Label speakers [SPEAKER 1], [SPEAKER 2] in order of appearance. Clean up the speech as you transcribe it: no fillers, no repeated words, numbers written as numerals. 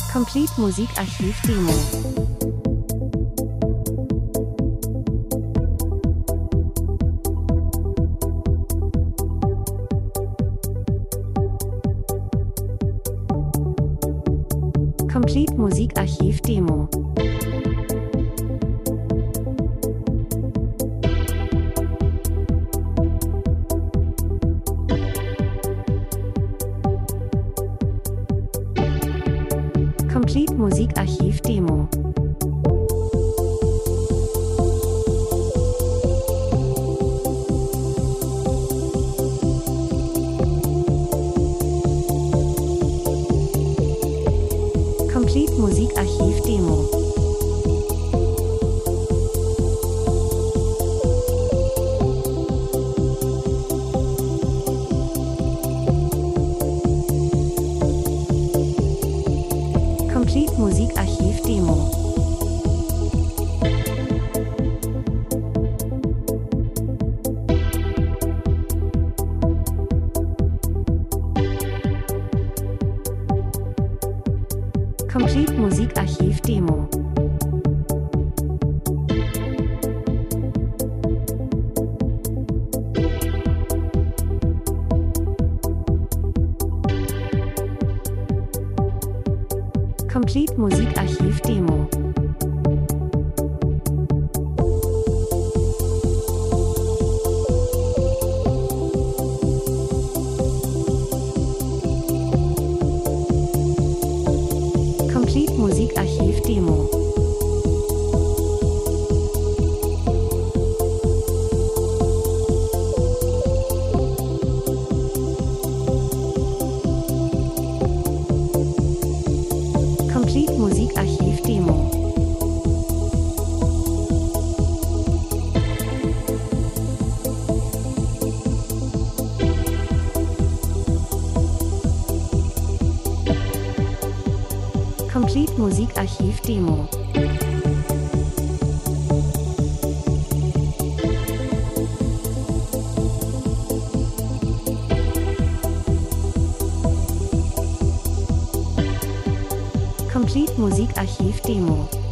[SPEAKER 1] Complete Musikarchiv Demo. Complete Musikarchiv Demo. Complete Musikarchiv Demo. Complete Musikarchiv Demo. Complete Musikarchiv Demo. Complete Musikarchiv Demo. Complete Musikarchiv Demo. Complete Musikarchiv Demo. Complete Musikarchiv Demo. Complete Musikarchiv Demo. Complete Musikarchiv Demo.